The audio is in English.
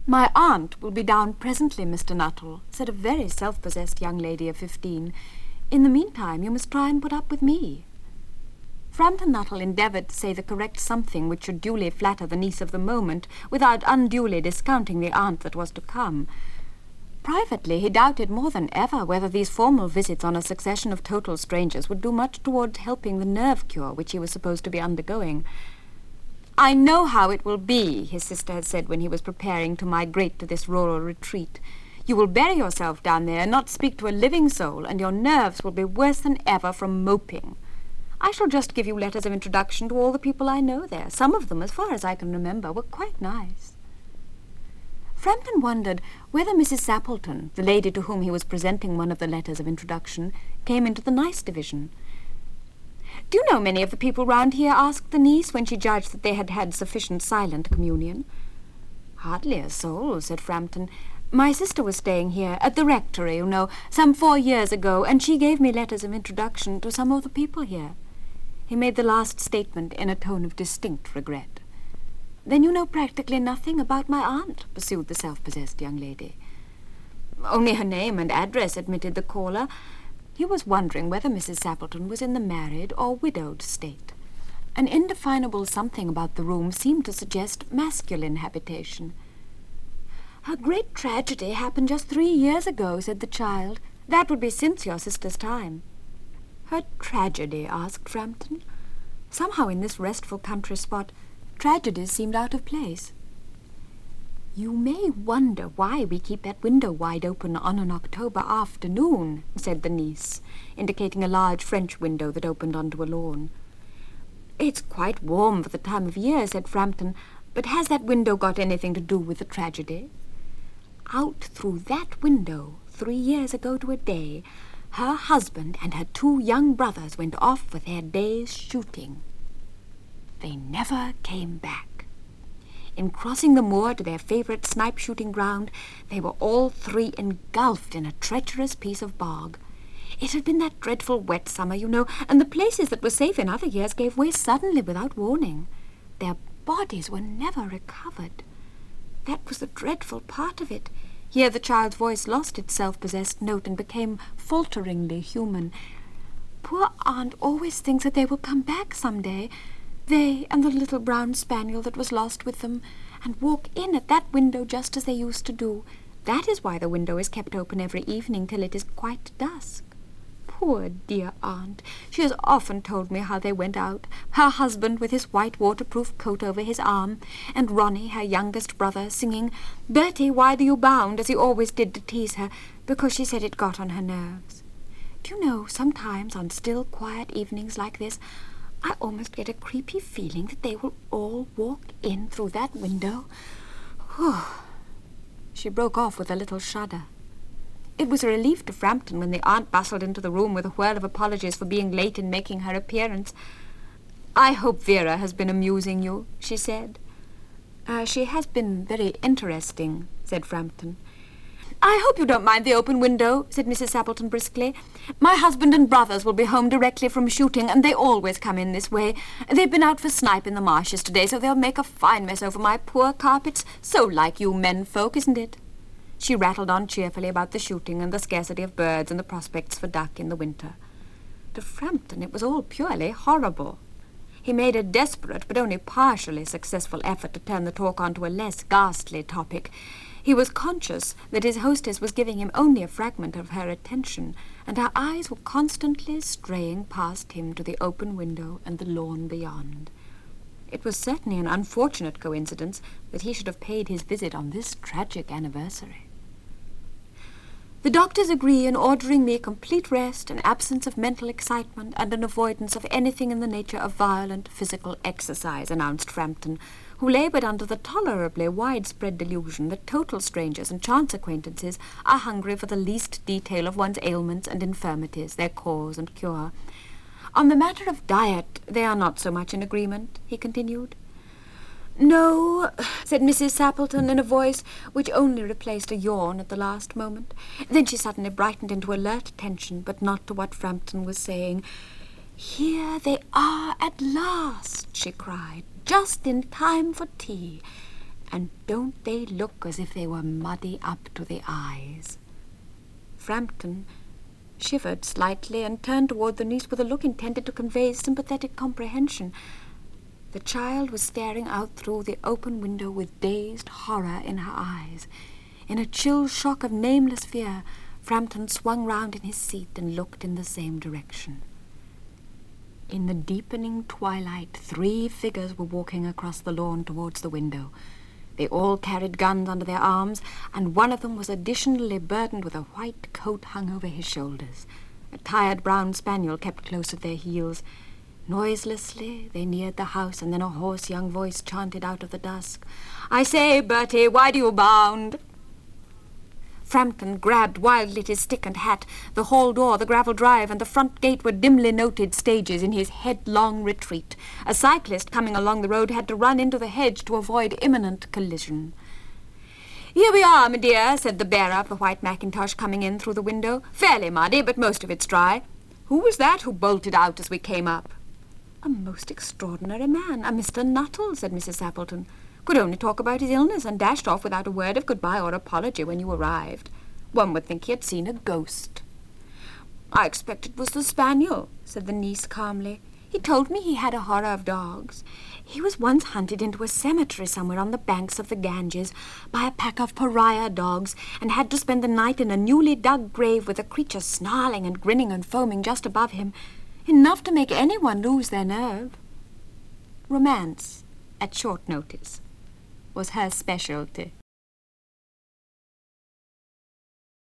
"My aunt will be down presently, Mr. Nuttall," said a very self-possessed young lady of 15. "In the meantime, you must try and put up with me." Frampton Nuttall endeavoured to say the correct something which should duly flatter the niece of the moment, without unduly discounting the aunt that was to come. Privately, he doubted more than ever whether these formal visits on a succession of total strangers would do much toward helping the nerve cure which he was supposed to be undergoing. "I know how it will be," his sister had said when he was preparing to migrate to this rural retreat. "You will bury yourself down there and not speak to a living soul, and your nerves will be worse than ever from moping. I shall just give you letters of introduction to all the people I know there. Some of them, as far as I can remember, were quite nice." Frampton wondered whether Mrs. Sappleton, the lady to whom he was presenting one of the letters of introduction, came into the nice division. "Do you know many of the people round here?" asked the niece, when she judged that they had had sufficient silent communion. "Hardly a soul," said Frampton. "My sister was staying here, at the rectory, you know, some 4 years ago, and she gave me letters of introduction to some of the people here." He made the last statement in a tone of distinct regret. "Then you know practically nothing about my aunt?" pursued the self-possessed young lady. "Only her name and address," admitted the caller. He was wondering whether Mrs. Sappleton was in the married or widowed state. An indefinable something about the room seemed to suggest masculine habitation. "Her great tragedy happened just 3 years ago," said the child. "That would be since your sister's time." "Her tragedy?" asked Frampton. Somehow in this restful country spot, tragedies seemed out of place. "You may wonder why we keep that window wide open on an October afternoon," said the niece, indicating a large French window that opened onto a lawn. "It's quite warm for the time of year," said Frampton, "but has that window got anything to do with the tragedy? Out through that window, 3 years ago to a day, her husband and her 2 young brothers went off for their day's shooting. They never came back. In crossing the moor to their favourite snipe-shooting ground, they were all 3 engulfed in a treacherous piece of bog. It had been that dreadful wet summer, you know, and the places that were safe in other years gave way suddenly without warning. Their bodies were never recovered. That was the dreadful part of it." Here the child's voice lost its self-possessed note and became falteringly human. "Poor aunt always thinks that they will come back some day, they and the little brown spaniel that was lost with them, and walk in at that window just as they used to do. That is why the window is kept open every evening till it is quite dusk. Poor dear aunt! She has often told me how they went out, her husband with his white waterproof coat over his arm, and Ronnie, her youngest brother, singing 'Bertie, why do you bound?' as he always did to tease her, because she said it got on her nerves. Do you know, sometimes on still, quiet evenings like this, I almost get a creepy feeling that they will all walk in through that window. Whew." She broke off with a little shudder. It was a relief to Frampton when the aunt bustled into the room with a whirl of apologies for being late in making her appearance. "I hope Vera has been amusing you," she said. She has been very interesting," said Frampton. "I hope you don't mind the open window," said Mrs. Sappleton briskly. "My husband and brothers will be home directly from shooting, and they always come in this way. They've been out for snipe in the marshes today, so they'll make a fine mess over my poor carpets. So like you men folk, isn't it?" She rattled on cheerfully about the shooting and the scarcity of birds and the prospects for duck in the winter. To Frampton it was all purely horrible. He made a desperate but only partially successful effort to turn the talk on to a less ghastly topic. He was conscious that his hostess was giving him only a fragment of her attention, and her eyes were constantly straying past him to the open window and the lawn beyond. It was certainly an unfortunate coincidence that he should have paid his visit on this tragic anniversary. "The doctors agree in ordering me complete rest, an absence of mental excitement, and an avoidance of anything in the nature of violent physical exercise," announced Frampton, who laboured under the tolerably widespread delusion that total strangers and chance acquaintances are hungry for the least detail of one's ailments and infirmities, their cause and cure. "On the matter of diet, they are not so much in agreement," he continued. "No," said Mrs. Sappleton in a voice which only replaced a yawn at the last moment. Then she suddenly brightened into alert attention, but not to what Frampton was saying. "Here they are at last," she cried, "just in time for tea. And don't they look as if they were muddy up to the eyes? Frampton shivered slightly and turned toward the niece with a look intended to convey sympathetic comprehension. The child was staring out through the open window with dazed horror in her eyes. In a chill shock of nameless fear, Frampton swung round in his seat and looked in the same direction. In the deepening twilight, 3 figures were walking across the lawn towards the window. They all carried guns under their arms, and one of them was additionally burdened with a white coat hung over his shoulders. A tired brown spaniel kept close at their heels. Noiselessly they neared the house, and then a hoarse young voice chanted out of the dusk, "I say, Bertie, why do you bound?" Frampton grabbed wildly at his stick and hat. The hall door, the gravel drive, and the front gate were dimly noted stages in his headlong retreat. A cyclist coming along the road had to run into the hedge to avoid imminent collision. "Here we are, my dear," said the bearer of the white mackintosh, coming in through the window. "Fairly muddy, but most of it's dry. Who was that who bolted out as we came up?" "A most extraordinary man, a Mr. Nuttall," said Mrs. Sappleton. "Could only talk about his illness and dashed off without a word of goodbye or apology when you arrived. One would think he had seen a ghost." "I expect it was the spaniel," said the niece calmly. "He told me he had a horror of dogs. He was once hunted into a cemetery somewhere on the banks of the Ganges by a pack of pariah dogs and had to spend the night in a newly dug grave with a creature snarling and grinning and foaming just above him, enough to make anyone lose their nerve." Romance, at short notice, was her specialty.